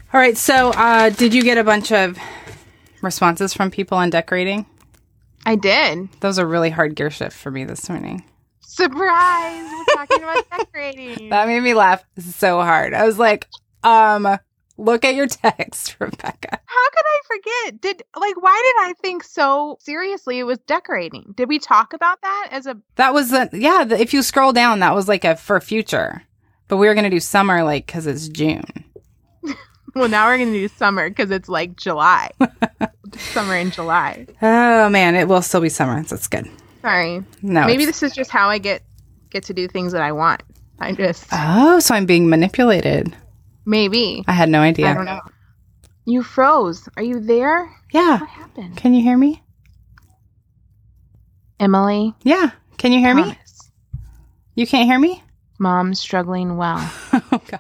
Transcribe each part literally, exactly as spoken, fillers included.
All right. So uh, did you get a bunch of responses from people on decorating? I did. Those are really hard gear shift for me this morning. Surprise! We're talking about decorating. That made me laugh so hard. I was like, um, look at your text, Rebecca. How could I forget? Did like why did I think so seriously it was decorating? Did we talk about that as a That was the yeah, the, if you scroll down, that was like a for future. But we were going to do summer like cuz it's June. Well, now we're going to do summer cuz it's like July. Summer in July. Oh man, it will still be summer. So it's good. Sorry. No. Maybe this is just how I get get to do things that I want. I just Oh, so I'm being manipulated. Maybe. I had no idea. I don't know. You froze. Are you there? Yeah. What happened? Can you hear me? Emily? Yeah. Can you hear Promise. me? You can't hear me? Mom's struggling well. Oh, gosh.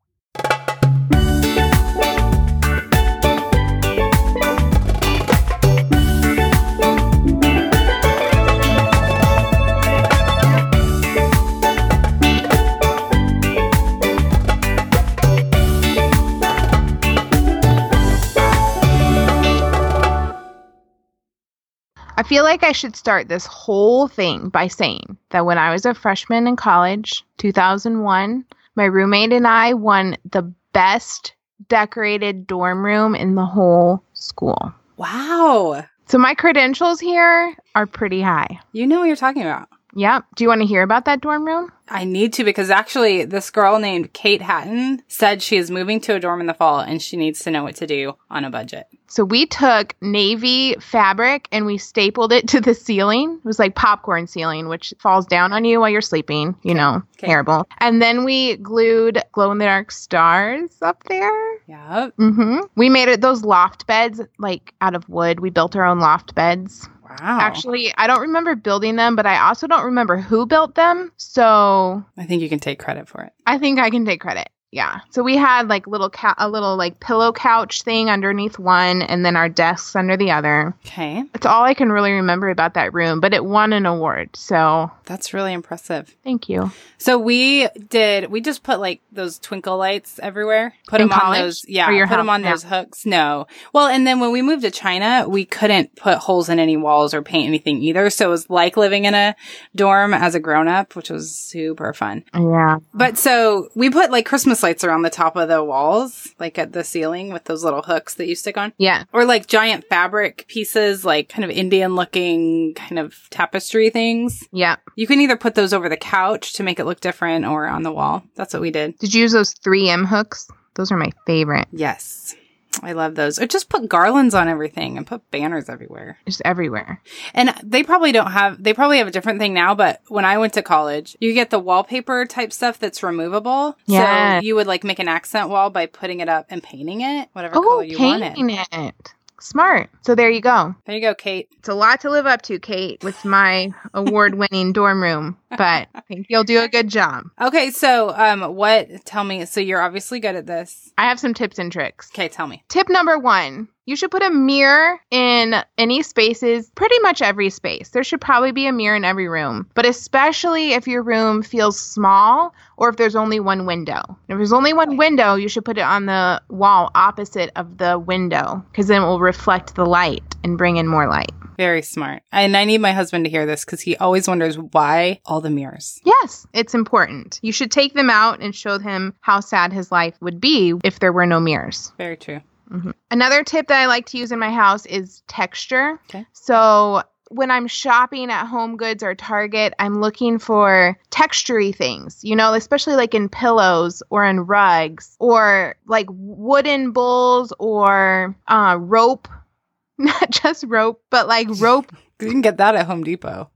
I feel like I should start this whole thing by saying that when I was a freshman in college, two thousand one, my roommate and I won the best decorated dorm room in the whole school. Wow. So my credentials here are pretty high. You know what you're talking about. Yep. Do you want to hear about that dorm room? I need to because actually this girl named Kate Hatton said she is moving to a dorm in the fall and she needs to know what to do on a budget. So we took navy fabric and we stapled it to the ceiling. It was like popcorn ceiling, which falls down on you while you're sleeping. You know, Okay. terrible. And then we glued glow-in-the-dark stars up there. Yep. Mm-hmm. We made it those loft beds, like out of wood. We built our own loft beds. Wow. Actually, I don't remember building them, but I also don't remember who built them. So I think you can take credit for it. I think I can take credit. Yeah. So we had like little ca- a little like pillow couch thing underneath one and then our desks under the other. Okay. That's all I can really remember about that room, but it won an award. So That's really impressive. thank you. So we did, we just put like those twinkle lights everywhere. Put In them on college? those, yeah, Or your put them house? on Yeah. those hooks. No. Well, and then when we moved to China, we couldn't put holes in any walls or paint anything either. So it was like living in a dorm as a grown up, which was super fun. Yeah. But so we put like Christmas lights around the top of the walls, like at the ceiling with those little hooks that you stick on. Yeah. Or like giant fabric pieces, like kind of Indian looking kind of tapestry things. Yeah. You can either put those over the couch to make it look different or on the wall. That's what we did. Did you use those three M hooks? Those are my favorite. Yes. I love those. Or just put garlands on everything and put banners everywhere. Just everywhere. And they probably don't have, they probably have a different thing now, but when I went to college, you get the wallpaper type stuff that's removable. Yeah. So you would like make an accent wall by putting it up and painting it, whatever Oh, color you painting wanted. it. Smart. So there you go. There you go, Kate. It's a lot to live up to, Kate, with my award-winning dorm room, but I think you'll do a good job. Okay, so um, what, tell me, so you're obviously good at this. I have some tips and tricks. Okay, tell me. Tip number one, you should put a mirror in any spaces, pretty much every space. There should probably be a mirror in every room, but especially if your room feels small or if there's only one window. If there's only one window, you should put it on the wall opposite of the window because then it will reflect the light and bring in more light. Very smart. And I need my husband to hear this because he always wonders why all the mirrors. Yes, it's important. You should take them out and show him how sad his life would be if there were no mirrors. Very true. Mm-hmm. Another tip that I like to use in my house is texture. Okay. So when I'm shopping at Home Goods or Target, I'm looking for textury things, you know, especially like in pillows or in rugs or like wooden bowls or uh, rope. Not just rope, but like rope. You can get that at Home Depot.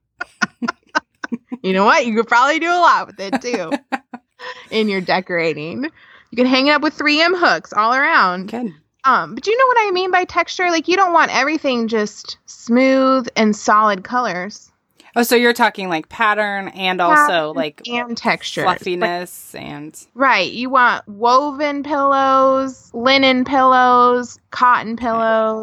You know what? You could probably do a lot with it too in your decorating. You can hang it up with three M hooks all around. Good. Um, but you know what I mean by texture? Like you don't want everything just smooth and solid colors. Oh, so you're talking like pattern and also Pattern like and texture. fluffiness and... Right. You want woven pillows, linen pillows, cotton pillows,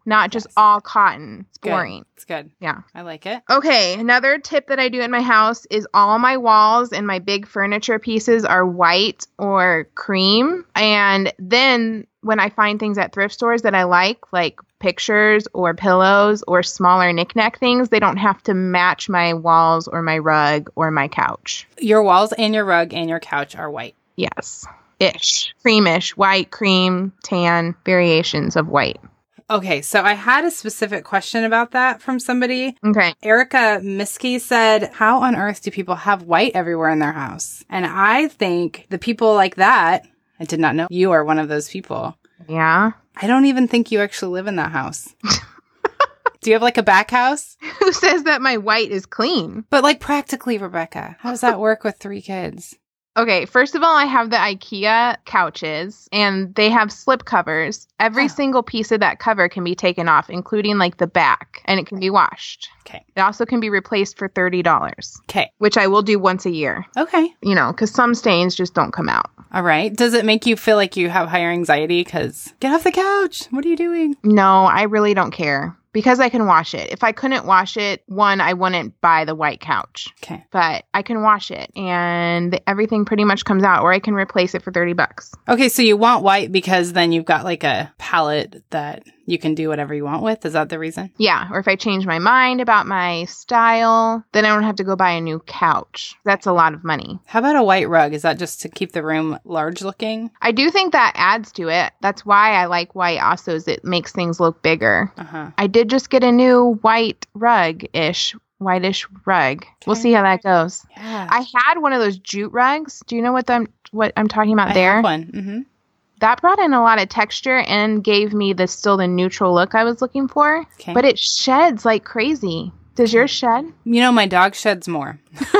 not just Yes. all cotton. It's Good. boring. It's good. Yeah. I like it. Okay, another tip that I do in my house is all my walls and my big furniture pieces are white or cream. And then when I find things at thrift stores that I like, like pictures or pillows or smaller knickknack things, they don't have to match my walls or my rug or my couch. Your walls and your rug and your couch are white. Yes. Ish. Creamish. White, cream, tan, variations of white. Okay, so I had a specific question about that from somebody. Okay. Erica Miskey said, how on earth do people have white everywhere in their house? And I think the people like that, I did not know you are one of those people. Yeah. I don't even think you actually live in that house. Do you have like a back house? Who says that my white is clean? But like practically, Rebecca, how does that work with three kids? Okay, first of all, I have the IKEA couches and they have slip covers. Every Oh. single piece of that cover can be taken off, including like the back, and it can be washed. Okay. It also can be replaced for thirty dollars, Okay. which I will do once a year, Okay. you know, because some stains just don't come out. All right. Does it make you feel like you have higher anxiety? Because get off the couch. What are you doing? No, I really don't care because I can wash it. If I couldn't wash it, one, I wouldn't buy the white couch, Okay. but I can wash it and everything pretty much comes out, or I can replace it for thirty bucks. Okay. So you want white because then you've got like a palette that you can do whatever you want with. Is that the reason? Yeah, or if I change my mind about my style, then I don't have to go buy a new couch. That's a lot of money. How about a white rug? Is that just to keep the room large looking? I do think that adds to it. That's why I like white also, is it makes things look bigger. Uh-huh. I did just get a new white rug-ish, whitish rug. We'll Okay. see how that goes. Yeah. I had one of those jute rugs. Do you know what I'm, what I'm talking about I there? have one. Mm-hmm. That brought in a lot of texture and gave me the still the neutral look I was looking for. Okay. But it sheds like crazy. Does yours shed? You know, my dog sheds more.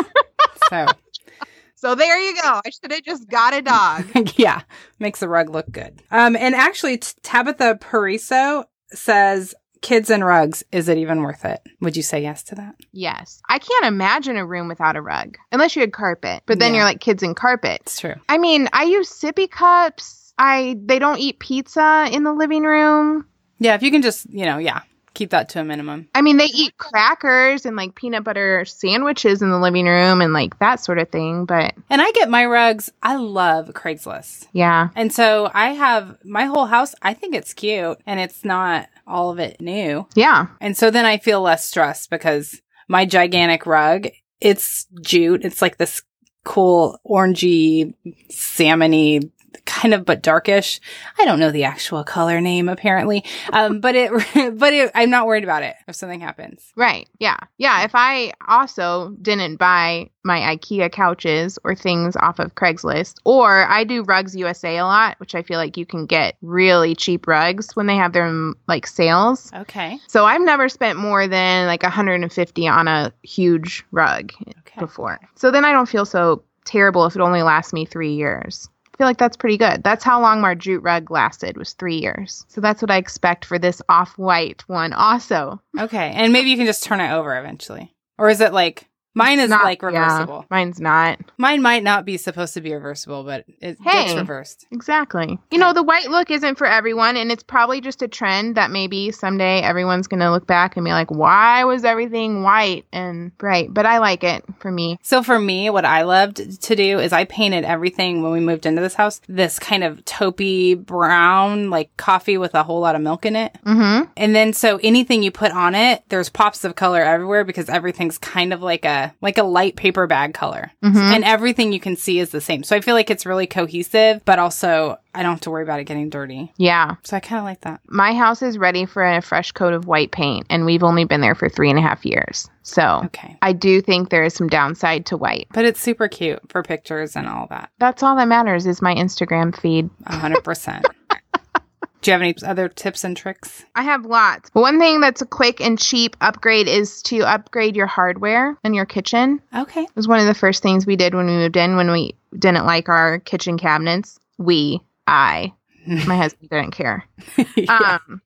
So, So there you go. I should have just got a dog. yeah, makes the rug look good. Um, and actually, T- Tabitha Pariso says, kids and rugs, is it even worth it? Would you say yes to that? Yes. I can't imagine a room without a rug. Unless you had carpet. But then Yeah. you're like kids and carpet. It's true. I mean, I use sippy cups. I they don't eat pizza in the living room. Yeah, if you can just, you know, yeah, keep that to a minimum. I mean, they eat crackers and like peanut butter sandwiches in the living room and like that sort of thing. But And I get my rugs. I love Craigslist. yeah. And so I have my whole house. I think it's cute and it's not all of it new. Yeah. And so then I feel less stressed because my gigantic rug, it's jute. It's like this cool orangey, salmony kind of, but darkish. I don't know the actual color name apparently. Um, but it, but it, I'm not worried about it if something happens. Right. Yeah. Yeah. If I also didn't buy my IKEA couches or things off of Craigslist, or I do Rugs U S A a lot, which I feel like you can get really cheap rugs when they have their like sales. Okay. So I've never spent more than like one hundred fifty on a huge rug Okay. before. So then I don't feel so terrible if it only lasts me three years. I feel like that's pretty good. That's how long my jute rug lasted, was three years. So that's what I expect for this off-white one also. Okay. And maybe you can just turn it over eventually. Or is it like, mine is Not- like yeah, reversible. mine's not. Mine might not be supposed to be reversible, but it gets Hey. reversed. Exactly. You know, the white look isn't for everyone, and it's probably just a trend that maybe someday everyone's going to look back and be like, why was everything white and bright? But I like it for me. So for me, what I loved to do is I painted everything when we moved into this house, this kind of taupey brown, like coffee with a whole lot of milk in it. Mm-hmm. And then so anything you put on it, there's pops of color everywhere because everything's kind of like a like a light paper bag color. Mhm. And everything you can see is the same. So I feel like it's really cohesive, but also I don't have to worry about it getting dirty. Yeah. So I kind of like that. My house is ready for a fresh coat of white paint, and we've only been there for three and a half years. So Okay. I do think there is some downside to white. But it's super cute for pictures and all that. That's all that matters is my Instagram feed. A hundred percent. Do you have any other tips and tricks? I have lots. But one thing that's a quick and cheap upgrade is to upgrade your hardware in your kitchen. Okay. It was one of the first things we did when we moved in, when we didn't like our kitchen cabinets. We, I, my husband didn't care. Yeah. Um,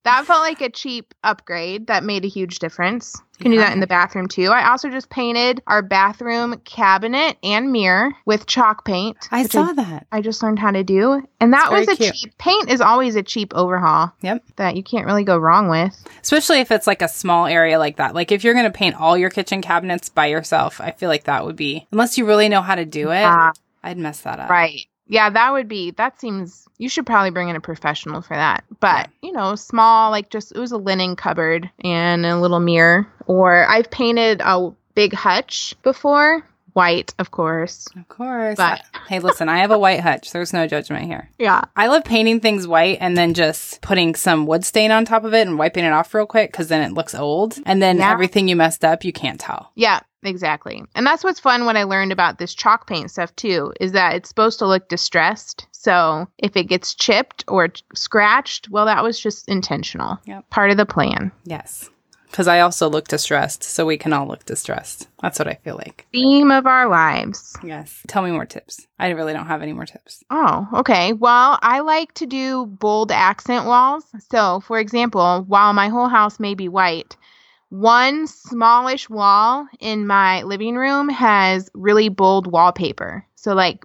That felt like a cheap upgrade that made a huge difference. You can Yeah. do that in the bathroom too. I also just painted our bathroom cabinet and mirror with chalk paint. I which saw that. I just learned how to do. And that It's was very a cute. cheap paint is always a cheap overhaul Yep. that you can't really go wrong with. Especially if it's like a small area like that. Like if you're going to paint all your kitchen cabinets by yourself, I feel like that would be, unless you really know how to do it, Uh, I'd mess that up. right. Yeah, that would be, that seems, you should probably bring in a professional for that. But, you know, small, like just, it was a linen cupboard and a little mirror. Or I've painted a big hutch before. White, of course. Of course. But- Hey, listen, I have a white hutch. There's no judgment here. Yeah. I love painting things white and then just putting some wood stain on top of it and wiping it off real quick because then it looks old. And then Yeah. everything you messed up, you can't tell. Yeah, exactly. And that's what's fun what I learned about this chalk paint stuff too, is that it's supposed to look distressed. So if it gets chipped or t- scratched, well, that was just intentional. Yep. Part of the plan. Yes. Because I also look distressed, so we can all look distressed. That's what I feel like. Theme of our lives. Yes. Tell me more tips. I really don't have any more tips. Oh, okay. Well, I like to do bold accent walls. So, for example, while my whole house may be white, one smallish wall in my living room has really bold wallpaper. So, like,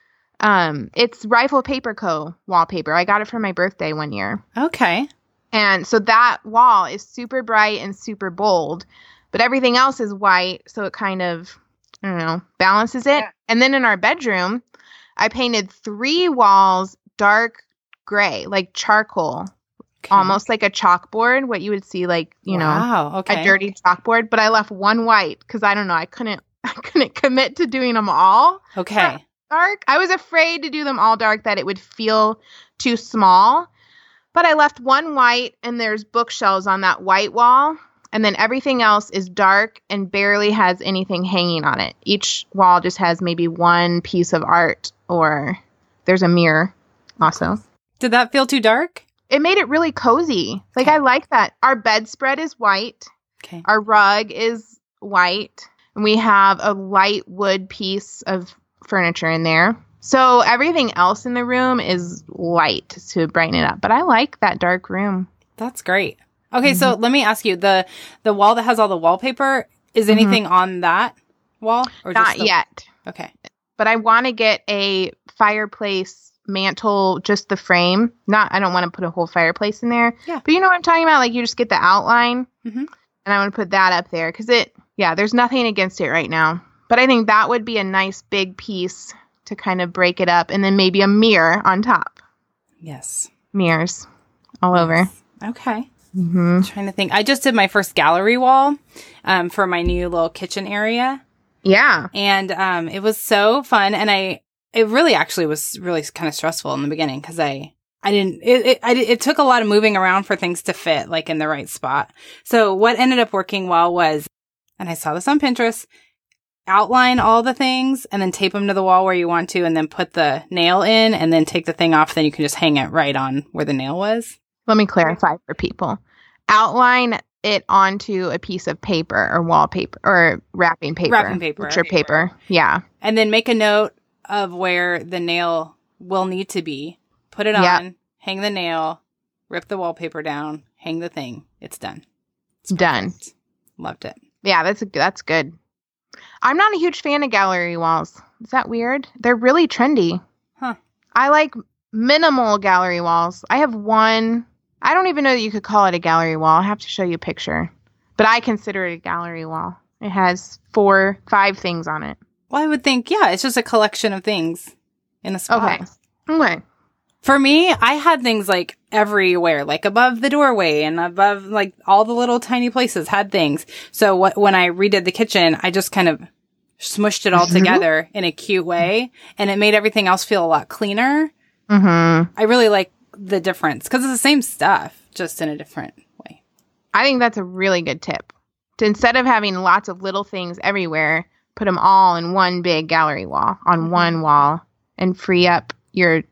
um, it's Rifle Paper Co. wallpaper. I got it for my birthday one year. Okay. And so that wall is super bright and super bold, but everything else is white. So it kind of, I don't know, balances it. Yeah. And then in our bedroom, I painted three walls dark gray, like charcoal, Okay. almost like a chalkboard, what you would see like, you know, Wow. Okay. a dirty chalkboard. But I left one white because I don't know, I couldn't, I couldn't commit to doing them all Okay. dark. I was afraid to do them all dark that it would feel too small. But I left one white and there's bookshelves on that white wall. And then everything else is dark and barely has anything hanging on it. Each wall just has maybe one piece of art or there's a mirror also. Did that feel too dark? It made it really cozy. Like I like that. Our bedspread is white. Okay. Our rug is white. And we have a light wood piece of furniture in there. So everything else in the room is light to brighten it up. But I like that dark room. That's great. Okay, so let me ask you, the the wall that has all the wallpaper, is Mhm. anything on that wall? Or Not the- yet. Okay. But I want to get a fireplace mantle, just the frame. Not, I don't want to put a whole fireplace in there. Yeah. But you know what I'm talking about? Like you just get the outline. Mhm. And I want to put that up there because it, yeah, there's nothing against it right now. But I think that would be a nice big piece to kind of break it up. And then maybe a mirror on top. Yes. Mirrors all over. Okay. Mm-hmm. I'm trying to think. I just did my first gallery wall um, for my new little kitchen area. Yeah. And um, it was so fun. And I, it really actually was really kind of stressful in the beginning because I, I didn't, it, it, I, it took a lot of moving around for things to fit like in the right spot. So what ended up working well was, and I saw this on Pinterest, outline all the things and then tape them to the wall where you want to and then put the nail in and then take the thing off. Then you can just hang it right on where the nail was. Let me clarify for people. Outline it onto a piece of paper or wallpaper or wrapping paper. Wrapping paper. Picture paper. Yeah. And then make a note of where the nail will need to be. Put it Yeah. on, hang the nail, rip the wallpaper down, hang the thing. It's done. It's Done. perfect. Loved it. Yeah, that's that's good. I'm not a huge fan of gallery walls. Is that weird? They're really trendy. Huh. I like minimal gallery walls. I have one. I don't even know that you could call it a gallery wall. I have to show you a picture. But I consider it a gallery wall. It has four, five things on it. Well, I would think, yeah, it's just a collection of things in a spot. Okay. Okay. For me, I had things like everywhere, like above the doorway and above like all the little tiny places had things. So what, when I redid the kitchen, I just kind of smushed it all Mhm. together in a cute way and it made everything else feel a lot cleaner. Mm-hmm. I really like the difference because it's the same stuff, just in a different way. I think that's a really good tip. To instead of having lots of little things everywhere, put them all in one big gallery wall on one wall and free up your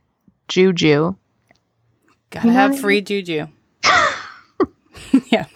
juju. Gotta You know have what I free juju. Yep.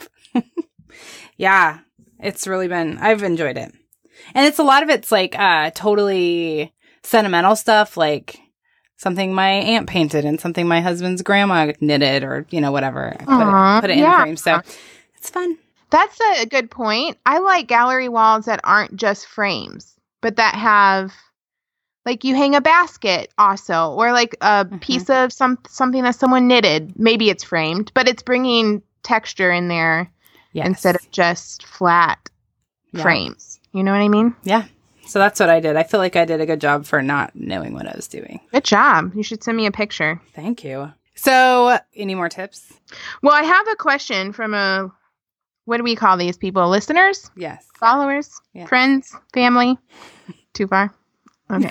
Yeah. It's really been, I've enjoyed it. And it's a lot of it's like uh totally sentimental stuff, like something my aunt painted and something my husband's grandma knitted or, you know, whatever. Put Aww, it, put it yeah. in frame. So it's fun. That's a good point. I like gallery walls that aren't just frames, but that have, like, you hang a basket also, or like a mm-hmm. piece of some something that someone knitted. Maybe it's framed, but it's bringing texture in there yes. instead of just flat yeah. frames. You know what I mean? Yeah. So that's what I did. I feel like I did a good job for not knowing what I was doing. Good job. You should send me a picture. Thank you. So, any more tips? Well, I have a question from a, what do we call these people? Listeners? Yes. Followers? Yes. Friends? Family? Too far? Okay.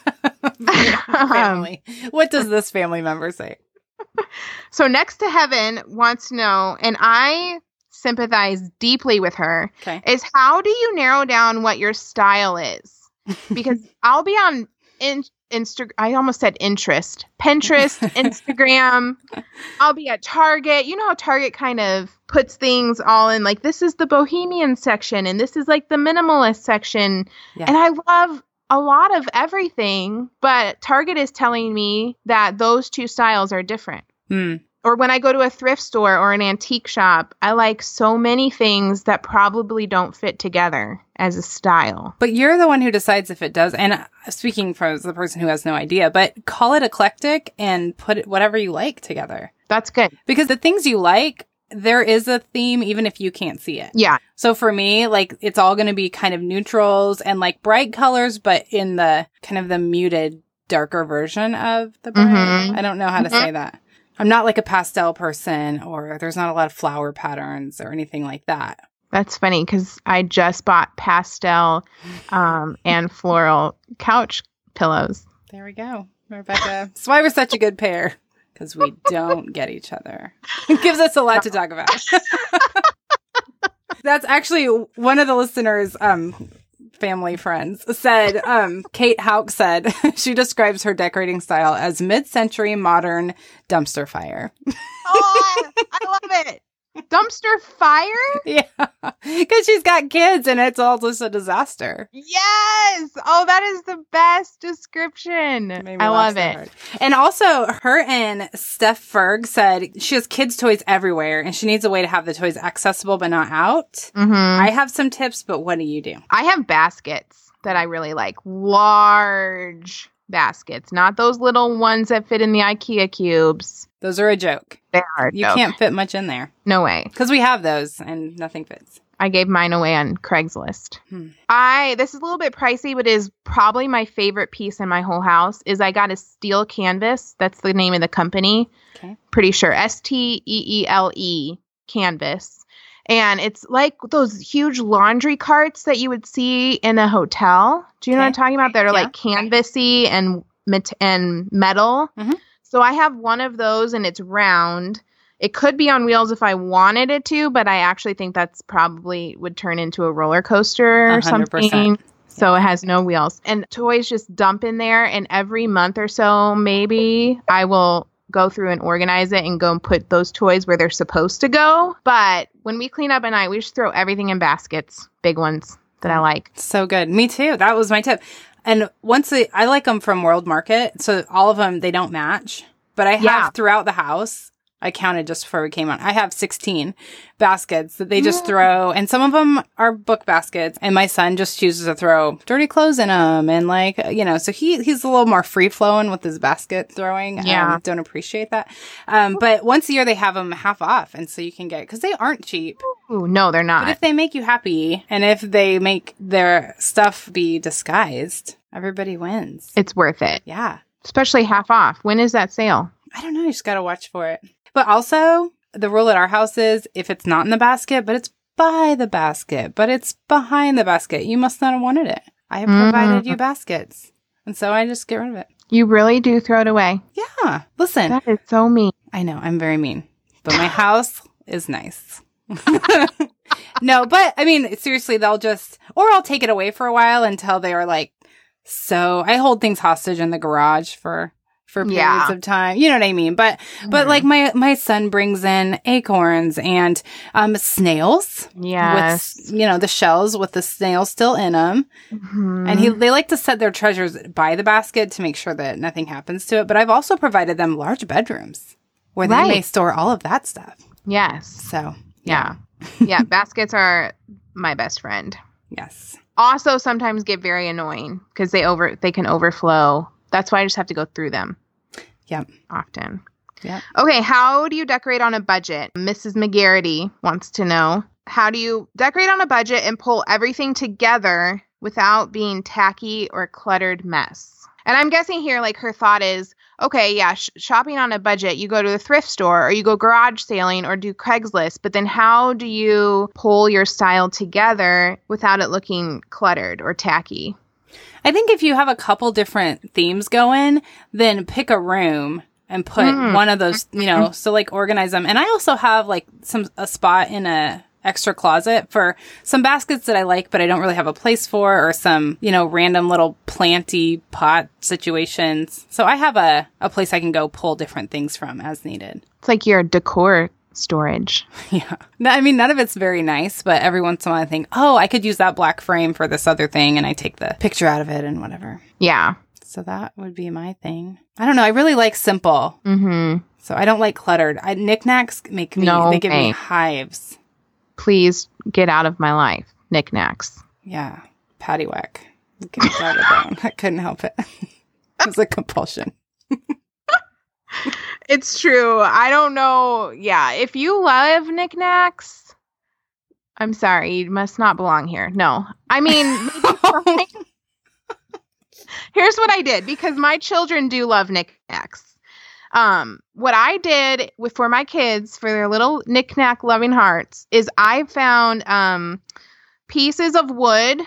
Family. What does this family member say? So, Next to Heaven wants to know, and I sympathize deeply with her, okay. is how do you narrow down what your style is? Because I'll be on in, Insta. I almost said interest. Pinterest, Instagram. I'll be at Target. You know how Target kind of puts things all in, like, this is the bohemian section and this is like the minimalist section. Yeah. And I love a lot of everything, but Target is telling me that those two styles are different. Hmm. Or when I go to a thrift store or an antique shop, I like so many things that probably don't fit together as a style. But you're the one who decides if it does. And speaking from the person who has no idea, but call it eclectic and put it, whatever you like together. That's good. Because the things you like, there is a theme even if you can't see it. Yeah. So for me, like, it's all going to be kind of neutrals and like bright colors, but in the kind of the muted, darker version of the bright. Mm-hmm. I don't know how to mm-hmm. say that. I'm not like a pastel person, or there's not a lot of flower patterns or anything like that. That's funny because I just bought pastel um, and floral couch pillows. There we go, Rebecca. That's why we're such a good pair, because we don't get each other. It gives us a lot to talk about. That's actually one of the listeners' um, family friends said, um, Kate Hauk said, she describes her decorating style as mid-century modern dumpster fire. Oh, I love it. Dumpster fire? Yeah. Because she's got kids and it's all just a disaster. Yes. Oh, that is the best description. I love it. Hard. And also, her and Steph Ferg said she has kids' toys everywhere and she needs a way to have the toys accessible but not out. Mm-hmm. I have some tips, but what do you do? I have baskets that I really like. Large baskets, not those little ones that fit in the IKEA cubes. Those are a joke. They are a You joke. can't fit much in there. No way. Because we have those and nothing fits. I gave mine away on Craigslist. Hmm. I, this is a little bit pricey, but is probably my favorite piece in my whole house is I got a steel canvas. That's the name of the company. Okay. Pretty sure. S T E E L E canvas. And it's like those huge laundry carts that you would see in a hotel. Do you okay. know what I'm talking about? That are yeah. like canvasy and, met- and metal. Mm-hmm. So I have one of those and it's round. It could be on wheels if I wanted it to, but I actually think that's probably would turn into a roller coaster or one hundred percent. Something. So yeah. It has no wheels. And toys just dump in there. And every month or so, maybe I will go through and organize it and go and put those toys where they're supposed to go. But when we clean up at night, we just throw everything in baskets, big ones that I like. So good. Me too. That was my tip. And once they, I like them from World Market. So all of them, they don't match. But I have yeah. throughout the house, I counted just before we came on, I have sixteen baskets that they just throw. And some of them are book baskets. And my son just chooses to throw dirty clothes in them. And like, you know, so he he's a little more free flowing with his basket throwing. Yeah. Um, don't appreciate that. Um, but once a year they have them half off. And so you can get, because they aren't cheap. Ooh, no, they're not. But if they make you happy and if they make their stuff be disguised, everybody wins. It's worth it. Yeah. Especially half off. When is that sale? I don't know. You just got to watch for it. But also, the rule at our house is if it's not in the basket, but it's by the basket, but it's behind the basket, you must not have wanted it. I have mm-hmm. provided you baskets. And so I just get rid of it. You really do throw it away. Yeah. Listen. That is so mean. I know. I'm very mean. But my house is nice. No, but I mean, seriously, they'll just, or I'll take it away for a while until they are like, so I hold things hostage in the garage for for periods Yeah. of time. You know what I mean? But, Mm-hmm. but like my, my son brings in acorns and, um, snails. Yes. With, you know, the shells with the snails still in them. Mhm. And he, they like to set their treasures by the basket to make sure that nothing happens to it. But I've also provided them large bedrooms where they Right. may store all of that stuff. Yes. So, Yeah. Yeah. Baskets are my best friend. yes. Also, sometimes get very annoying because they over they can overflow. That's why I just have to go through them. Yep. Often. Yep. Okay, how do you decorate on a budget? Missus McGarity wants to know. How do you decorate on a budget and pull everything together without being tacky or cluttered mess? And I'm guessing here, like, her thought is, okay, yeah, sh- shopping on a budget, you go to the thrift store or you go garage sailing or do Craigslist, but then how do you pull your style together without it looking cluttered or tacky? I think if you have a couple different themes going, then pick a room and put Mm. one of those, you know, so like organize them. And I also have like some, a spot in a extra closet for some baskets that I like, but I don't really have a place for, or some, you know, random little planty pot situations. So I have a, a place I can go pull different things from as needed. It's like your decor storage. Yeah. No, I mean, none of it's very nice, but every once in a while I think, oh, I could use that black frame for this other thing. And I take the picture out of it and whatever. Yeah. So that would be my thing. I don't know. I really like simple. Mm-hmm. So I don't like cluttered. I, knickknacks make me, No they give me thanks. hives. Please get out of my life. Knickknacks. Yeah. Paddywhack. Get it out of that one. I couldn't help it. It was a compulsion. It's true. I don't know. Yeah. If you love knickknacks, I'm sorry. You must not belong here. No. I mean, maybe try. Here's what I did because my children do love knickknacks. Um, what I did with for my kids for their little knickknack loving hearts is I found um, pieces of wood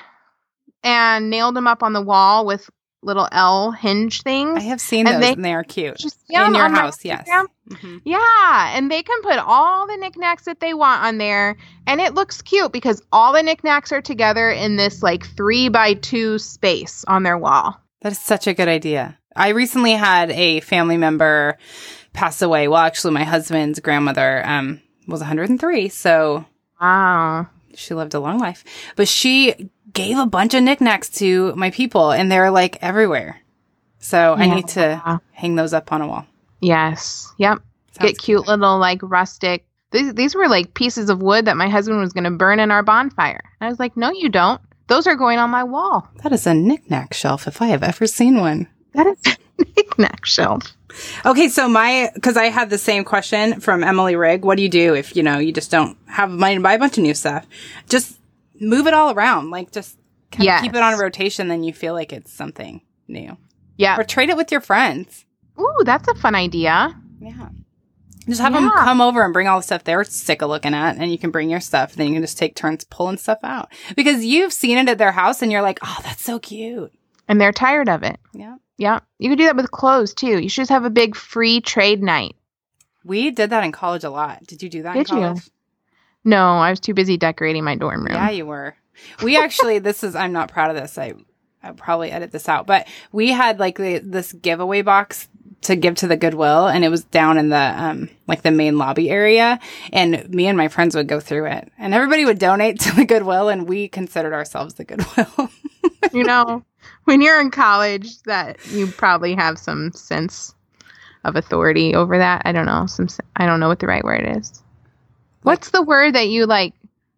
and nailed them up on the wall with little L hinge things. I have seen And those they- and they are cute. Just In your on my house, yes. Instagram. Mhm. Yeah, and they can put all the knickknacks that they want on there, and it looks cute because all the knickknacks are together in this like three by two space on their wall. That is such a good idea. I recently had a family member pass away. Well, actually, my husband's grandmother um, was one hundred three, so Wow. she lived a long life. But she gave a bunch of knickknacks to my people, and they're like everywhere. So I need to Yeah. hang those up on a wall. Yes. Yep. Sounds Get cute little like rustic. These these were like pieces of wood that my husband was going to burn in our bonfire. And I was like, "No, you don't. Those are going on my wall." That is a knickknack shelf if I have ever seen one. That is a knickknack shelf. Okay, so my, because I had the same question from Emily Rigg. What do you do if, you know, you just don't have money to buy a bunch of new stuff? Just move it all around. Like, just kind Yes. of keep it on a rotation, then you feel like it's something new. Yeah. Or trade it with your friends. Ooh, that's a fun idea. Yeah. Just have them Yeah. come over and bring all the stuff they're sick of looking at, and you can bring your stuff. Then you can just take turns pulling stuff out. Because you've seen it at their house, and you're like, oh, that's so cute. And they're tired of it. Yeah. Yeah. You could do that with clothes too. You should just have a big free trade night. We did that in college a lot. Did you do that Did in you? college? No, I was too busy decorating my dorm room. Yeah, you were. We actually, this is, I'm not proud of this. I, I'll probably edit this out, but we had like the, this giveaway box to give to the Goodwill, and it was down in the, um, like the main lobby area. And me and my friends would go through it, and everybody would donate to the Goodwill, and we considered ourselves the Goodwill. You know, when you're in college, that you probably have some sense of authority over that. I don't know. Some, I don't know what the right word is. What's the word that you like?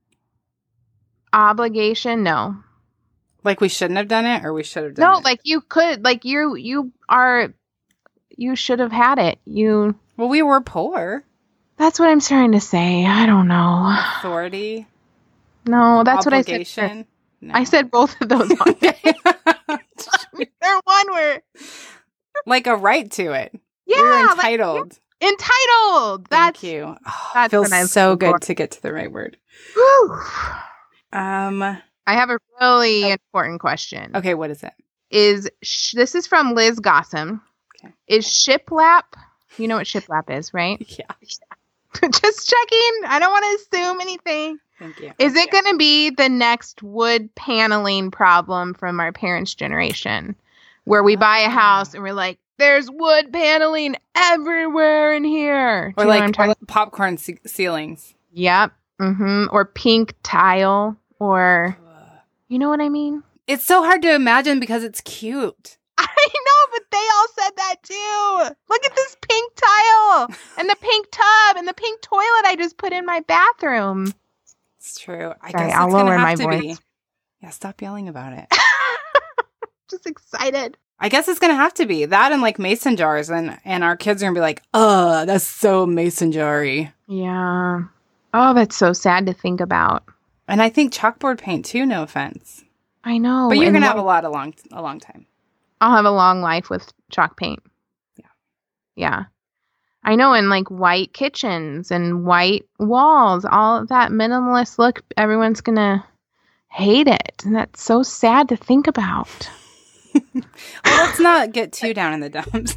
Obligation? No. Like we shouldn't have done it, or we should have done No, it. like you could, like you, you are, you should have had it. You, Well, we were poor. that's what I'm trying to say. I don't know. Authority. No, that's what I said. Obligation. No. I said both of those. On there. They're one word. Like a right to it. Yeah, You're like, entitled. entitled. That's Thank you. Oh, that's it feels what I'm so looking good for. to get to the right word. Whew. Um. I have a really important question. Okay, what is it? Is sh- this is from Liz Gossam? Okay. Is shiplap? You know what shiplap is, right? Yeah. Just checking. I don't want to assume anything. Thank you. Is it going to be the next wood paneling problem from our parents' generation, where we buy a house and we're like, there's wood paneling everywhere in here. Or Do you know what I'm like, talking- or like popcorn ce- ceilings. Yep. Mm-hmm. Or pink tile. Or, you know what I mean? It's so hard to imagine because it's cute. I know, but they all said that too. Look at this pink tile and the pink tub and the pink toilet I just put in my bathroom. It's true. I Sorry, guess I'll it's gonna lower have my to voice. be. Yeah, stop yelling about it. Just excited. I guess it's gonna have to be that and like mason jars, and and our kids are gonna be like, "Uh, that's so mason jarry." Yeah. Oh, that's so sad to think about. And I think chalkboard paint too. No offense, I know. but you're and gonna what- have a lot of long a long time. I'll have a long life with chalk paint. Yeah. Yeah. I know, and like white kitchens and white walls, all of that minimalist look, everyone's going to hate it. And that's so sad to think about. Well, let's not get too down in the dumps.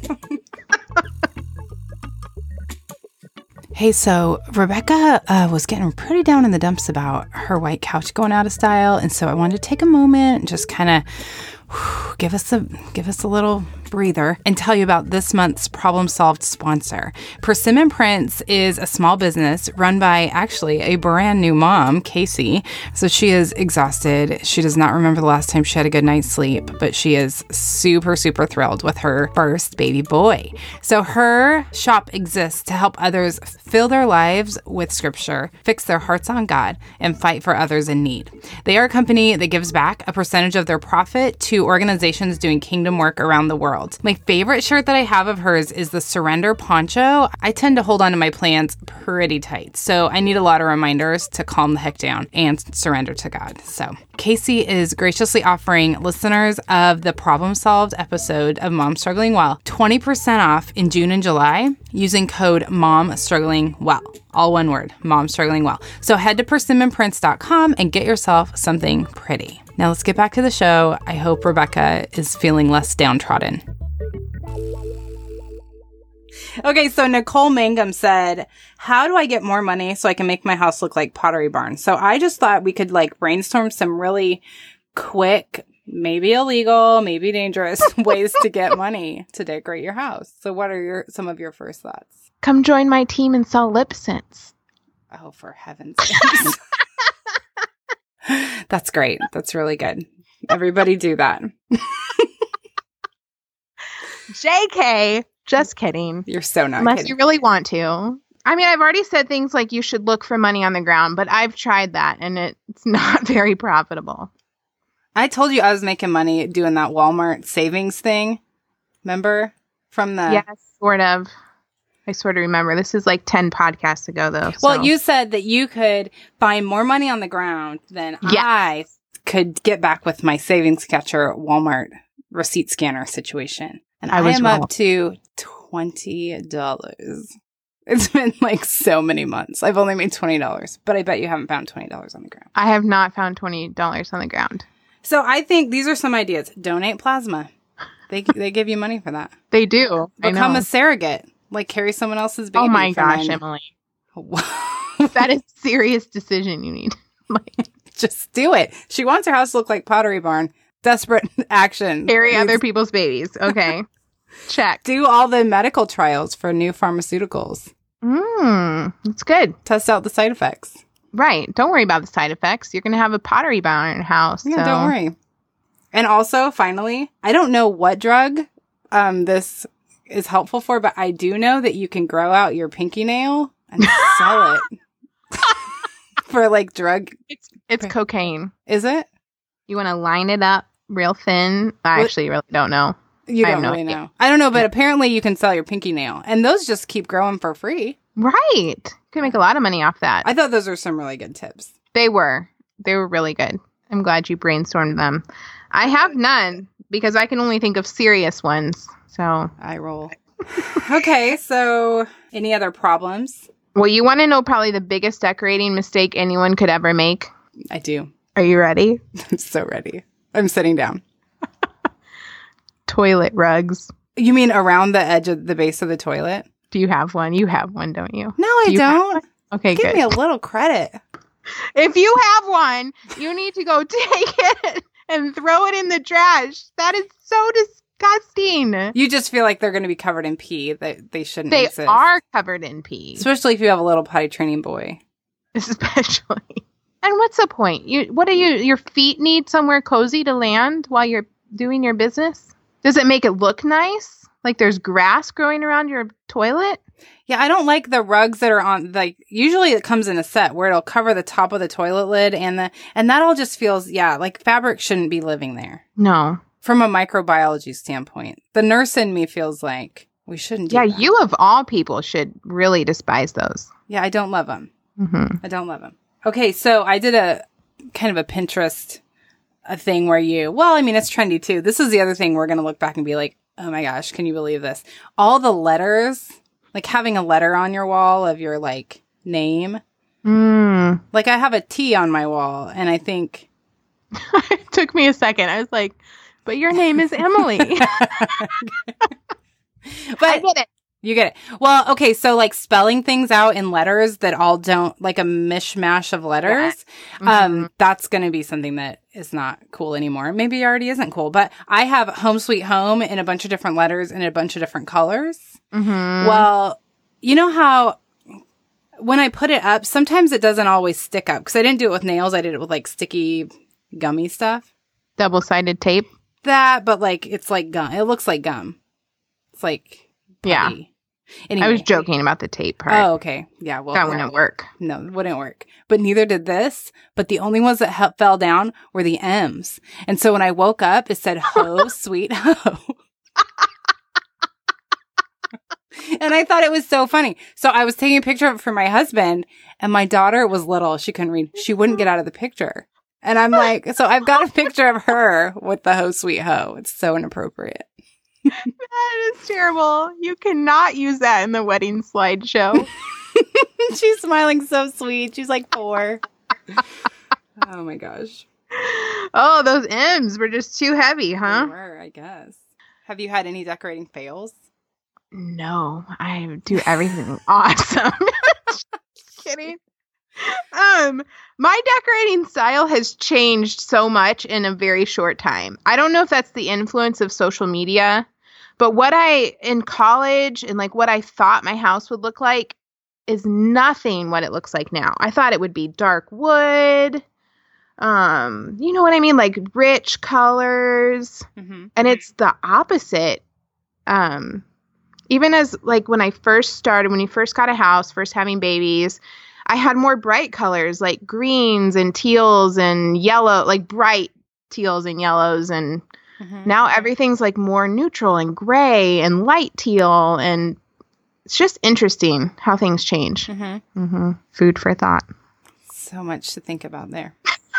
Hey, so Rebecca uh, was getting pretty down in the dumps about her white couch going out of style, and so I wanted to take a moment and just kind of give us a give us a little breather and tell you about this month's Problem Solved sponsor. Persimmon Prints is a small business run by actually a brand new mom, Casey. So she is exhausted. She does not remember the last time she had a good night's sleep, but she is super, super thrilled with her first baby boy. So her shop exists to help others fill their lives with scripture, fix their hearts on God, and fight for others in need. They are a company that gives back a percentage of their profit to organizations doing kingdom work around the world. My favorite shirt that I have of hers is the Surrender Poncho. I tend to hold on to my plans pretty tight, so I need a lot of reminders to calm the heck down and surrender to God. So Casey is graciously offering listeners of the Problem Solved episode of Mom Struggling Well twenty percent off in June and July using code Mom Struggling Well. All one word, Mom Struggling Well. So head to persimmon prints dot com and get yourself something pretty. Now let's get back to the show. I hope Rebecca is feeling less downtrodden. Okay, so Nicole Mangum said, how do I get more money so I can make my house look like Pottery Barn? So I just thought we could like brainstorm some really quick, maybe illegal, maybe dangerous ways to get money to decorate your house. So what are your some of your first thoughts? Come join my team and sell lip scents. Oh, for heaven's sakes. That's great. That's really good. Everybody do that. J K. Just kidding. You're so not Unless kidding. you really want to. I mean, I've already said things like you should look for money on the ground, but I've tried that and it's not very profitable. I told you I was making money doing that Walmart savings thing. Remember? From the... Yes, sort of. I sort of remember. This is like ten podcasts ago, though. Well, so. you said that you could find more money on the ground than Yes. I could get back with my savings catcher Walmart receipt scanner situation. And I, I was am wrong. up to twenty dollars. It's been like so many months. I've only made twenty dollars, but I bet you haven't found twenty dollars on the ground. I have not found twenty dollars on the ground. So I think these are some ideas. Donate plasma. They they give you money for that. They do. I Become know. a surrogate. Like carry someone else's baby. Oh my for gosh, nine- Emily. That is a serious decision you need. Like, Just do it. She wants her house to look like Pottery Barn. Desperate action. carry Needs- other people's babies. Okay. Check. Do all the medical trials for new pharmaceuticals. Mmm. It's good. Test out the side effects. Right. Don't worry about the side effects. You're going to have a pottery barn in your house. Yeah, so. don't worry. And also, finally, I don't know what drug um, this is helpful for, but I do know that you can grow out your pinky nail and sell it for like drug. It's it's cocaine. Is it? You want to line it up real thin. I What- actually really don't know. You I have don't no really idea. know. I don't know, but apparently you can sell your pinky nail, and those just keep growing for free. Right. You can make a lot of money off that. I thought those were some really good tips. They were. They were really good. I'm glad you brainstormed them. I have none because I can only think of serious ones. So, I roll. Okay, so any other problems? well, you want to know probably the biggest decorating mistake anyone could ever make? I do. Are you ready? I'm so ready. I'm sitting down. Toilet rugs. You mean around the edge of the base of the toilet? Do you have one? You have one, don't you? No, I Do you have don't. Okay, Give good. me a little credit. If you have one, you need to go take it and throw it in the trash. That is so disgusting. You just feel like they're going to be covered in pee. That they shouldn't They exist. are covered in pee. Especially if you have a little potty training boy. Especially. And what's the point? You, what do you, your feet need somewhere cozy to land while you're doing your business? Does it make it look nice? Like there's grass growing around your toilet? Yeah, I don't like the rugs that are on, like, usually it comes in a set where it'll cover the top of the toilet lid and the, and that all just feels, yeah, like fabric shouldn't be living there. No. From a microbiology standpoint. The nurse in me feels like we shouldn't do Yeah, that. you of all people should really despise those. Yeah, I don't love them. Mm-hmm. I don't love them. Okay, so I did a kind of a Pinterest a thing where you, well, I mean, it's trendy too. This is the other thing we're going to look back and be like, oh my gosh, can you believe this? All the letters, like having a letter on your wall of your like name. Mm. Like I have a T on my wall and I think. It took me a second. I was like, but your name is Emily. But I get it. You get it. Well, okay, so like spelling things out in letters that all don't, like a mishmash of letters, Yeah. Mm-hmm. um, that's going to be something that is not cool anymore. Maybe it already isn't cool, but I have Home Sweet Home in a bunch of different letters in a bunch of different colors. Mm-hmm. Well, you know how when I put it up, sometimes it doesn't always stick up because I didn't do it with nails. I did it with like sticky gummy stuff. Double-sided tape. That, but like, it's like gum. It looks like gum. It's like, Yeah. putty. Anyway. I was joking about the tape part. Oh, okay. Yeah. Well, that wouldn't work. No, it wouldn't work. But neither did this. But the only ones that he- fell down were the M's. And so when I woke up, it said, ho, sweet ho. And I thought it was so funny. So I was taking a picture of it for my husband, and my daughter was little. She couldn't read. She wouldn't get out of the picture. And I'm like, so I've got a picture of her with the ho, sweet ho. It's so inappropriate. That is terrible. You cannot use that in the wedding slideshow. She's smiling so sweet. She's like four. Oh my gosh. Oh, those M's were just too heavy, huh? They were, I guess. Have you had any decorating fails? No, I do everything awesome. Just kidding. Um, my decorating style has changed so much in a very short time. I don't know if that's the influence of social media, but what I, in college and like what I thought my house would look like is nothing what it looks like now. I thought it would be dark wood. Um, you know what I mean? Like rich colors. Mm-hmm. And it's the opposite. Um, even as like when I first started, when you first got a house, first having babies, I had more bright colors like greens and teals and yellow, like bright teals and yellows. And Mm-hmm. now everything's like more neutral and gray and light teal. And it's just interesting how things change. Mm-hmm. Mm-hmm. Food for thought. So much to think about there.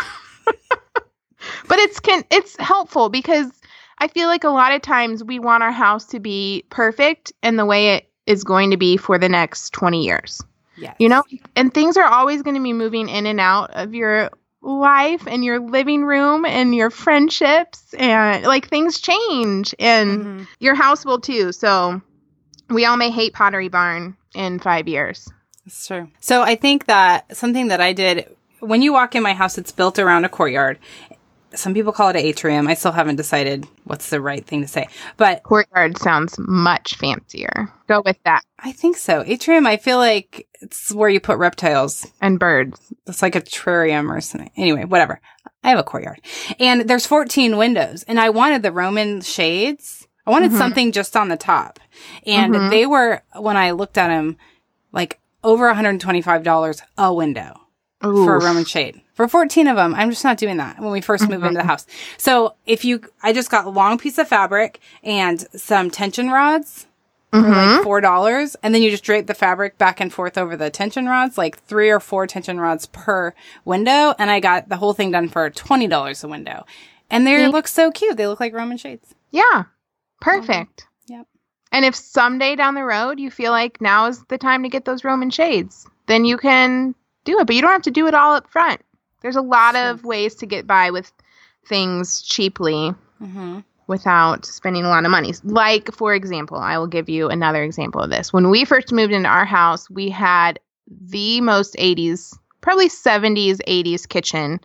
But it's can it's helpful because I feel like a lot of times we want our house to be perfect and the way it is going to be for the next twenty years. Yes. You know, and things are always going to be moving in and out of your life and your living room and your friendships, and like things change, and Mm-hmm. your house will too. So we all may hate Pottery Barn in five years. That's true. So I think that something that I did, when you walk in my house, it's built around a courtyard. Some people call it an atrium. I still haven't decided what's the right thing to say, but Courtyard sounds much fancier. Go with that. I think so. Atrium, I feel like it's where you put reptiles. And birds. It's like a terrarium or something. Anyway, whatever. I have a courtyard. And there's fourteen windows. And I wanted the Roman shades. I wanted Mhm. something just on the top. And Mhm. they were, when I looked at them, like over one hundred twenty-five dollars a window for a Oof. Roman shade. For fourteen of them, I'm just not doing that when we first move into the house. So if you, I just got a long piece of fabric and some tension rods for Mhm. like four dollars. And then you just drape the fabric back and forth over the tension rods, like three or four tension rods per window. And I got the whole thing done for twenty dollars a window. And they Yeah. look so cute. They look like Roman shades. Yeah. Perfect. Yep. And if someday down the road you feel like now is the time to get those Roman shades, then you can do it. But you don't have to do it all up front. There's a lot Sure. of ways to get by with things cheaply Mm-hmm. without spending a lot of money. Like, for example, I will give you another example of this. When we first moved into our house, we had the most eighties, probably seventies, eighties kitchen.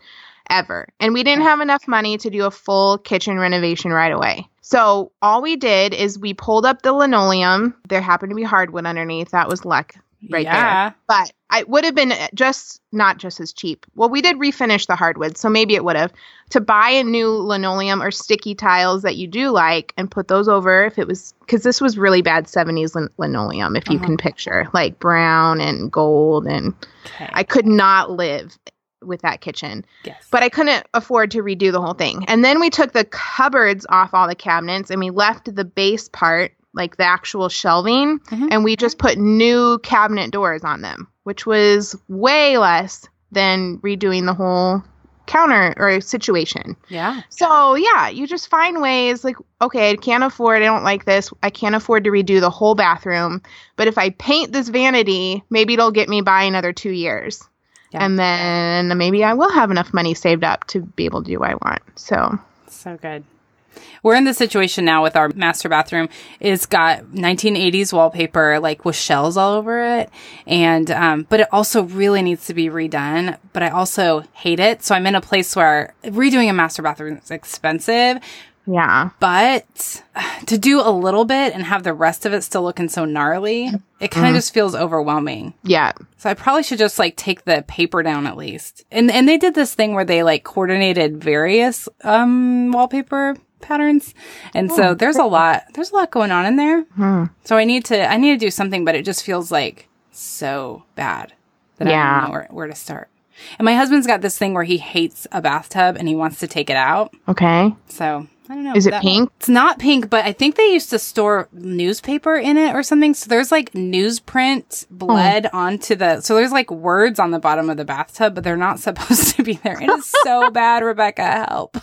ever. And we didn't have enough money to do a full kitchen renovation right away. So all we did is we pulled up the linoleum. There happened to be hardwood underneath. That was luck right Yeah. there. But I would have been just not just as cheap. Well, we did refinish the hardwood, so maybe it would have. To buy a new linoleum or sticky tiles that you do like and put those over if it was, because this was really bad seventies lin- linoleum, if you Uh-huh. can picture, like brown and gold. And Okay. I could not live with that kitchen. Yes. But I couldn't afford to redo the whole thing. And then we took the cupboards off all the cabinets and we left the base part, like the actual shelving, Mhm. and we just put new cabinet doors on them, which was way less than redoing the whole counter or situation. Yeah. So yeah, you just find ways like, okay, I can't afford, I don't like this. I can't afford to redo the whole bathroom. But if I paint this vanity, maybe it'll get me by another two years. Yeah. And then maybe I will have enough money saved up to be able to do what I want. So So good. We're in the situation now with our master bathroom. It's got nineteen eighties wallpaper, like with shells all over it. And, um, but it also really needs to be redone. But I also hate it. So I'm in a place where redoing a master bathroom is expensive. yeah. But to do a little bit and have the rest of it still looking so gnarly, it kind of just feels overwhelming. Yeah. So I probably should just like take the paper down at least. And and they did this thing where they like coordinated various um wallpaper patterns. And so there's a lot there's a lot going on in there. Hmm. So I need to I need to do something, but it just feels like so bad that I Yeah. don't know where, where to start. And my husband's got this thing where he hates a bathtub and he wants to take it out. Okay. So I don't know. Is it That- pink? It's not pink, but I think they used to store newspaper in it or something. So there's like newsprint bled onto the, so there's like words on the bottom of the bathtub, but they're not supposed to be there. It is so bad, Rebecca. Help.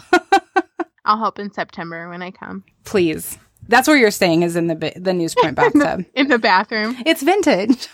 I'll help in September when I come. Please. That's where you're staying, is in the ba- the newsprint bathtub. In the bathroom. It's vintage.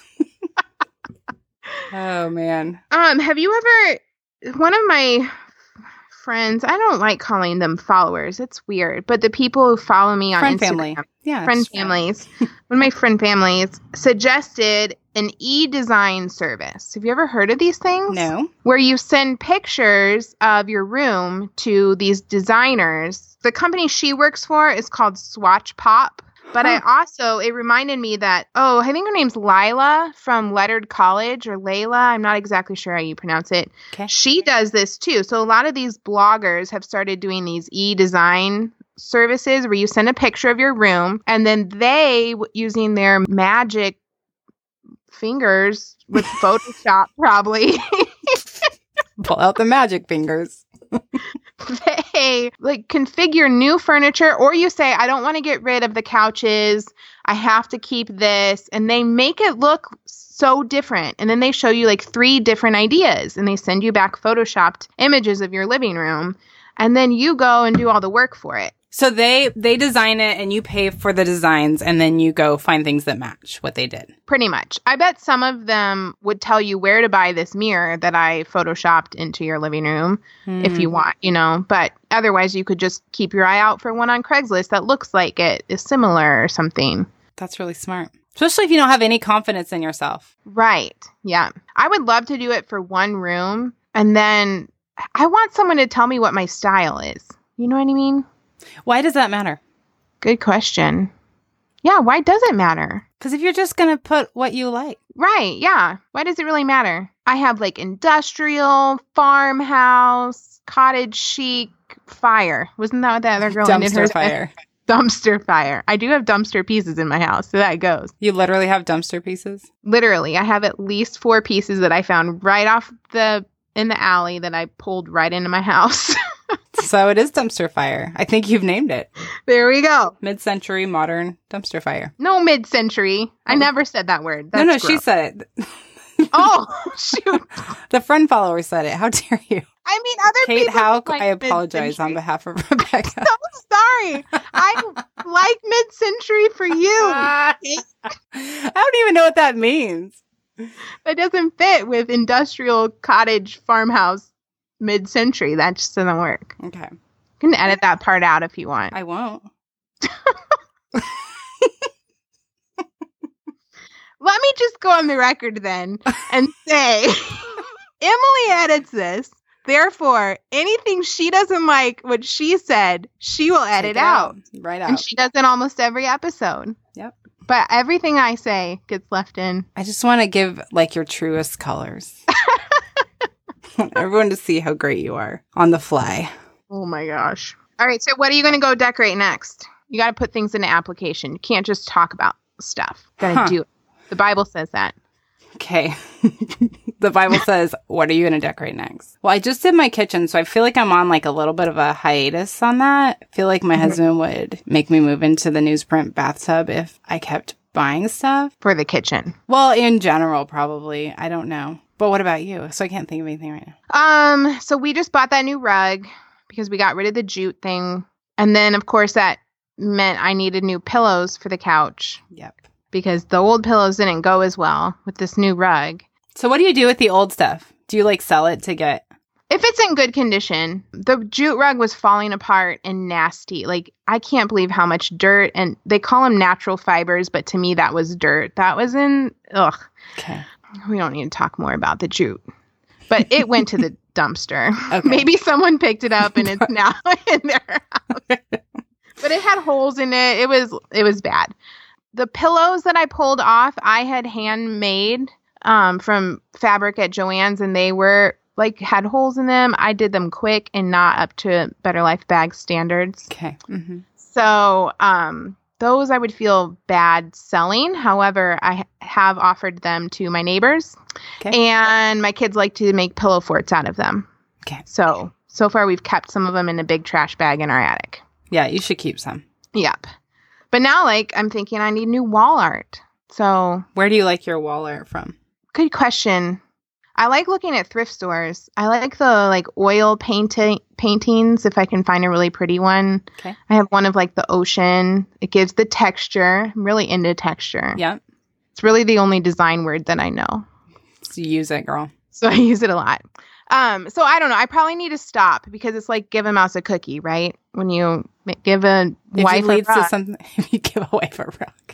Oh, man. Um, have you ever, one of my friends, I don't like calling them followers. It's weird. But the people who follow me on Friend Instagram, family. Yeah. friend it's- families, one of my friend families suggested an e-design service. Have you ever heard of these things? No. Where you send pictures of your room to these designers. The company she works for is called Swatch Pop. But Huh. I also, it reminded me that, oh, I think her name's Lila from Leonard College, or Layla. I'm not exactly sure how you pronounce it. Okay. She does this too. So a lot of these bloggers have started doing these e-design services where you send a picture of your room and then they, w- using their magic fingers with Photoshop probably, Pull out the magic fingers. they like configure new furniture, or you say, I don't want to get rid of the couches. I have to keep this. And they make it look so different. And then they show you like three different ideas and they send you back photoshopped images of your living room. And then you go and do all the work for it. So they they design it and you pay for the designs and then you go find things that match what they did. Pretty much. I bet some of them would tell you where to buy this mirror that I photoshopped into your living room if you want, you know. But otherwise, you could just keep your eye out for one on Craigslist that looks like it is similar or something. That's really smart. Especially if you don't have any confidence in yourself. Right. Yeah. I would love to do it for one room. And then I want someone to tell me what my style is. You know what I mean? Why does that matter? Good question. Yeah. Why does it matter? Because if you're just going to put what you like. Right. Yeah. Why does it really matter? I have like industrial, farmhouse, cottage chic, fire. Wasn't that what that other girl did Dumpster hers? fire. Dumpster fire. I do have dumpster pieces in my house, so that goes. You literally have dumpster pieces? Literally, I have at least four pieces that I found right off the in the alley that I pulled right into my house. So it is dumpster fire. I think you've named it. There we go. Mid-century modern dumpster fire. No mid-century. I never said that word. That's no, no, she gross. said it. Oh, shoot. The friend follower said it. How dare you? I mean, other Kate people Hauk, like I apologize on mid-century. behalf of Rebecca. So sorry. I like mid-century for you. I don't even know what that means. That doesn't fit with industrial cottage farmhouse mid-century. That just doesn't work. Okay. You can edit that part out if you want. I won't. Let me just go on the record then and say, Emily edits this. Therefore, anything she doesn't like what she said, she will edit Take it out. Right out. And she does it almost every episode. Yep. But everything I say gets left in. I just want to give like your truest colors. Everyone to see how great you are on the fly. Oh my gosh. All right. So what are you going to go decorate next? You got to put things into application. You can't just talk about stuff. You got to Huh. do it. The Bible says that. Okay. The Bible says, what are you going to decorate next? Well, I just did my kitchen, so I feel like I'm on like a little bit of a hiatus on that. I feel like my Mm-hmm. husband would make me move into the newsprint bathtub if I kept buying stuff. For the kitchen. Well, in general, probably. I don't know. But what about you? So I can't think of anything right now. Um, so we just bought that new rug because we got rid of the jute thing. And then, of course, that meant I needed new pillows for the couch Yep. because the old pillows didn't go as well with this new rug. So what do you do with the old stuff? Do you like sell it to get... If it's in good condition, the jute rug was falling apart and nasty. Like, I can't believe how much dirt, and they call them natural fibers, but to me, that was dirt. That was in, ugh. Okay. We don't need to talk more about the jute. But it went to the dumpster. Okay. Maybe someone picked it up and it's now in their house. But it had holes in it. It was it was bad. The pillows that I pulled off, I had handmade um, from fabric at Joann's, and they were like had holes in them. I did them quick and not up to Better Life Bag standards. Okay. Mm-hmm. So um, those I would feel bad selling. However, I have offered them to my neighbors, Okay. and my kids like to make pillow forts out of them. Okay. So, so far we've kept some of them in a big trash bag in our attic. Yeah, you should keep some. Yep. But now, like, I'm thinking I need new wall art. So, Where do you like your wall art from? good question. I like looking at thrift stores. I like the, like, oil painting paintings, if I can find a really pretty one. Okay. I have one of, like, the ocean. It gives the texture. I'm really into texture. Yeah. It's really the only design word that I know. So you use it, girl. So I use it a lot. Um, so I don't know. I probably need to stop because it's like give a mouse a cookie, right? When you ma- give a If wife it leads a to rug. something, if you give a wife a rug.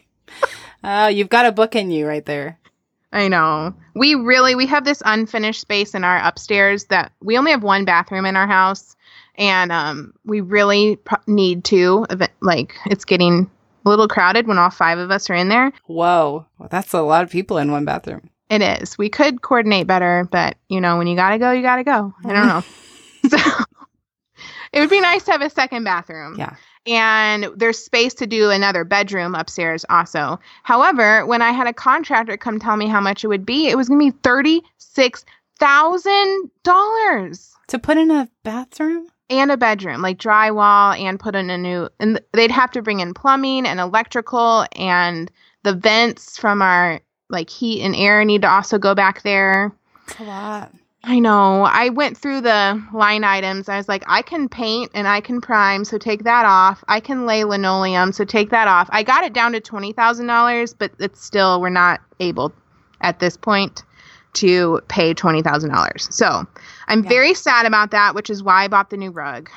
Oh, you've got a book in you right there. I know. We really, we have this unfinished space in our upstairs that we only have one bathroom in our house. And um, we really pro- need to, ev- like, it's getting a little crowded when all five of us are in there. Whoa. Well, that's a lot of people in one bathroom. It is. We could coordinate better, but, you know, when you gotta go, you gotta go. I don't know. So it would be nice to have a second bathroom. Yeah. And there's space to do another bedroom upstairs also. However, when I had a contractor come tell me how much it would be, it was going to be thirty-six thousand dollars. To put in a bathroom? And a bedroom, like drywall, and put in a new, and they'd have to bring in plumbing and electrical, and the vents from our like heat and air need to also go back there. That's a lot. I know. I went through the line items. I was like, I can paint and I can prime, so take that off. I can lay linoleum, so take that off. I got it down to twenty thousand dollars, but it's still, we're not able at this point to pay twenty thousand dollars. So I'm Yeah. very sad about that, which is why I bought the new rug.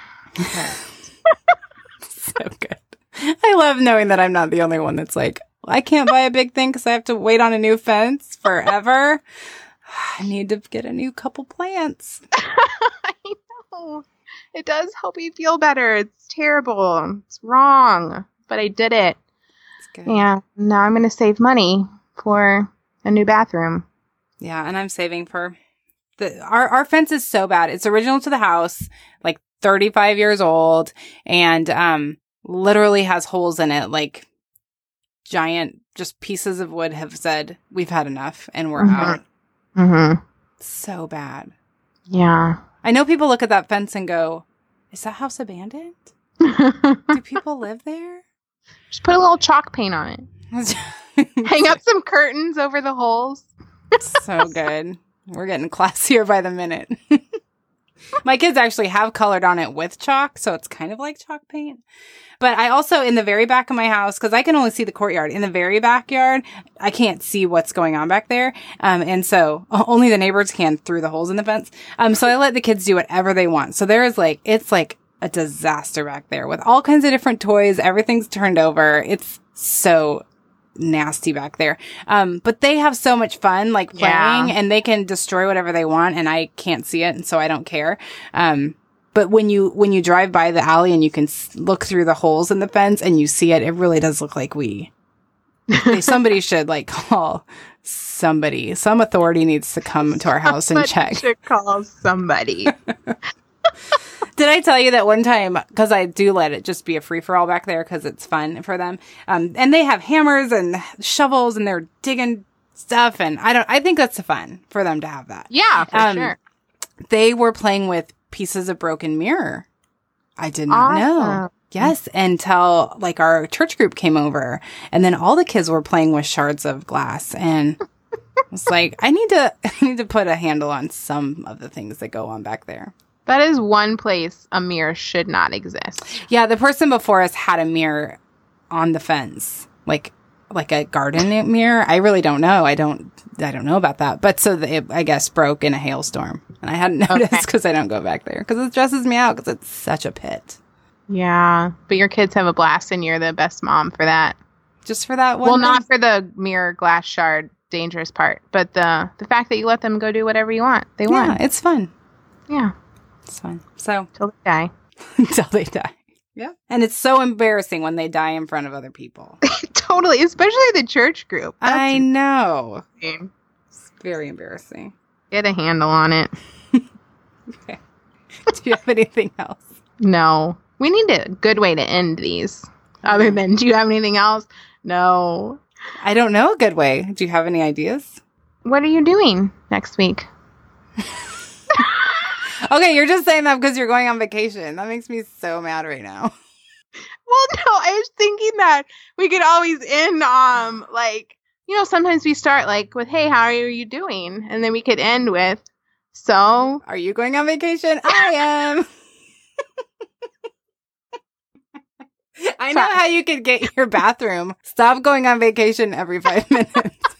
So good. I love knowing that I'm not the only one that's like, I can't buy a big thing because I have to wait on a new fence forever. I need to get a new couple plants. I know. It does help me feel better. It's terrible. It's wrong. But I did it. It's good. Yeah. Now I'm going to save money for a new bathroom. Yeah, and I'm saving for the our our fence is so bad. It's original to the house, like thirty-five years old, and um literally has holes in it, like giant just pieces of wood have said, we've had enough and we're Mhm. out. Mm-hmm. So bad. Yeah. I know people look at that fence and go, is that house abandoned? Do people live there? Just put a little chalk paint on it. Hang up some curtains over the holes. So good. We're getting classier by the minute. My kids actually have colored on it with chalk, so it's kind of like chalk paint. But I also, in the very back of my house, because I can only see the courtyard, in the very backyard, I can't see what's going on back there. Um, and so only the neighbors can through the holes in the fence. Um, so I let the kids do whatever they want. So there is like, it's like a disaster back there with all kinds of different toys. Everything's turned over. It's so nasty back there. Um, but they have so much fun, like playing, Yeah. and they can destroy whatever they want, and I can't see it, and so I don't care. Um, but when you when you drive by the alley and you can s- look through the holes in the fence and you see it, it really does look like we. Somebody should like call somebody. Some authority needs to come to our house and Somebody check. should call somebody. Did I tell you that one time, because I do let it just be a free-for-all back there because it's fun for them. Um, and they have hammers and shovels and they're digging stuff. And I don't, I think that's fun for them to have that. Yeah, for Um, sure. They were playing with pieces of broken mirror. I did not know. Awesome. Yes, until like our church group came over, and then all the kids were playing with shards of glass, and it's like I need to, I need to put a handle on some of the things that go on back there. That is one place a mirror should not exist. Yeah, the person before us had a mirror on the fence, like like a garden mirror. I really don't know. I don't. I don't know about that. But so the, it, I guess, broke in a hailstorm, and I hadn't noticed because I don't go back there because it stresses me out because it's such a pit. Yeah, but your kids have a blast, and you're the best mom for that. Just for that one. Well, thing? not for the mirror glass shard dangerous part, but the the fact that you let them go do whatever you want, they Yeah, want. it's fun. Yeah, It's fun. So till they die. until they die. Yeah, and it's so embarrassing when they die in front of other people. Totally, especially the church group. That's I know. insane. It's very embarrassing. Get a handle on it. Okay. Do you have anything else? No, we need a good way to end these. Other than, do you have anything else? No. I don't know a good way. Do you have any ideas? What are you doing next week? Okay, you're just saying that because you're going on vacation. That makes me so mad right now. Well, no, I was thinking that we could always end, um, like, you know, sometimes we start like with, hey, how are you doing? And then we could end with, so. Are you going on vacation? I am. I know how you could get your bathroom. Stop going on vacation every five minutes.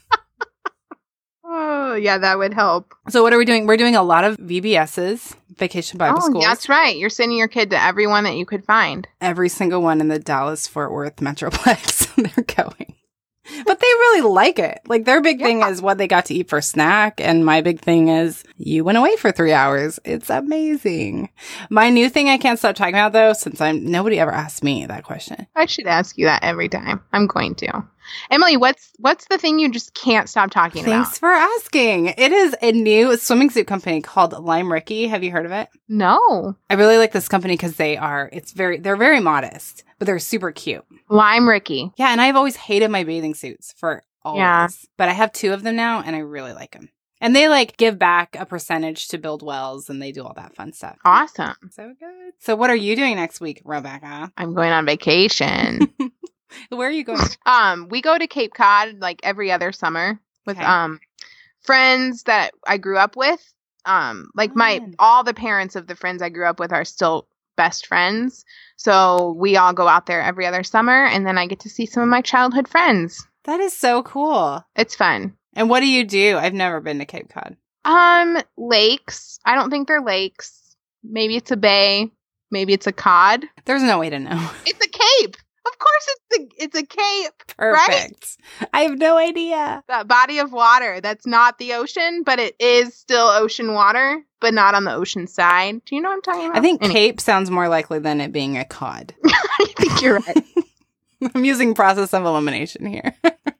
Oh, yeah, that would help. So what are we doing? We're doing a lot of V B S's, Vacation Bible Oh, Schools. that's right. You're sending your kid to everyone that you could find. Every single one in the Dallas-Fort Worth Metroplex. They're going. But they really like it. Like, their big thing Yeah. is what they got to eat for snack. And my big thing is, you went away for three hours. It's amazing. My new thing I can't stop talking about, though, since I'm nobody ever asked me that question. I should ask you that every time. I'm going to. Emily, what's what's the thing you just can't stop talking Thanks about? for asking. It is a new swimming suit company called Lime Ricky. Have you heard of it? No. I really like this company because they are, it's very, they're very modest, but they're super cute. Lime Ricky. Yeah, and I've always hated my bathing suits for always. Yeah. But I have two of them now, and I really like them. And they, like, give back a percentage to build wells, and they do all that fun stuff. Awesome. So good. So what are you doing next week, Rebecca? I'm going on vacation. Where are you going? um, we go to Cape Cod like every other summer with Okay. um friends that I grew up with. Um, like my Fun. all the parents of the friends I grew up with are still best friends. So we all go out there every other summer, and then I get to see some of my childhood friends. That is so cool. It's fun. And what do you do? I've never been to Cape Cod. Um, lakes. I don't think they're lakes. Maybe it's a bay. Maybe it's a cod. There's no way to know. It's a cape. Of course, it's a it's a cape. Perfect. I have no idea. That body of water that's not the ocean, but it is still ocean water, but not on the ocean side. Do you know what I'm talking about? I think Anyway, Cape sounds more likely than it being a cod. I think you're right. I'm using process of elimination here.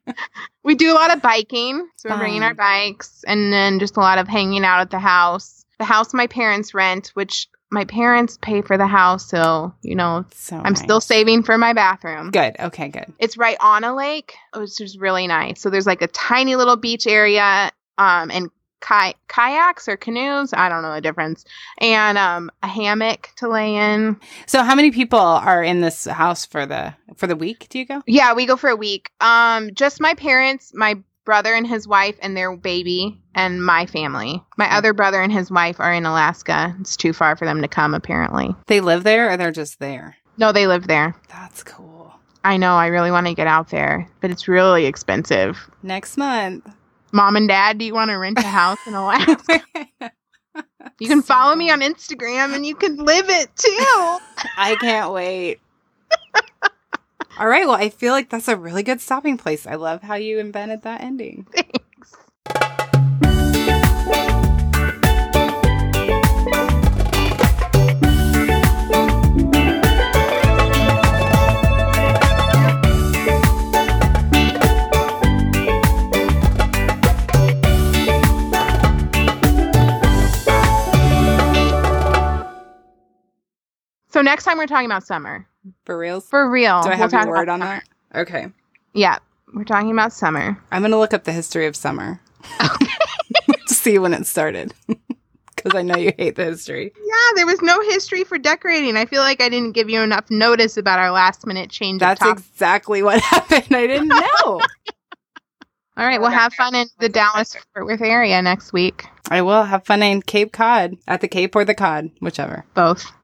We do a lot of biking, so we're bringing Fun. our bikes, and then just a lot of hanging out at the house. The house my parents rent, which my parents pay for the house, so you know So I'm nice. still saving for my bathroom. Good. Okay, good. It's right on a lake, which is really nice. So there's like a tiny little beach area, um, and ki- kayaks or canoes. I don't know the difference. And um, a hammock to lay in. So how many people are in this house for the for the week? Do you go? Yeah, we go for a week. Um, just my parents, my brother and his wife and their baby, and my family. My Okay. other brother and his wife are in Alaska. It's too far for them to come, apparently. They live there or they're just there? No, they live there. That's cool. I know. I really want to get out there, but it's really expensive. Next month. Mom and Dad, do you want to rent a house in Alaska? You can So follow me cool. on Instagram and you can live it too. I can't wait. All right. Well, I feel like that's a really good stopping place. I love how you invented that ending. Thanks. So next time we're talking about summer. For reals? For real. Do I have we'll your word on that? Okay. Yeah. We're talking about summer. I'm going to look up the history of summer. To see when it started. Because I know you hate the history. Yeah, there was no history for decorating. I feel like I didn't give you enough notice about our last minute change That's of topic. exactly what happened. I didn't know. All right, well, have fun in the Dallas-Fort Worth area next week. I will have fun in Cape Cod. At the Cape or the Cod, whichever. Both.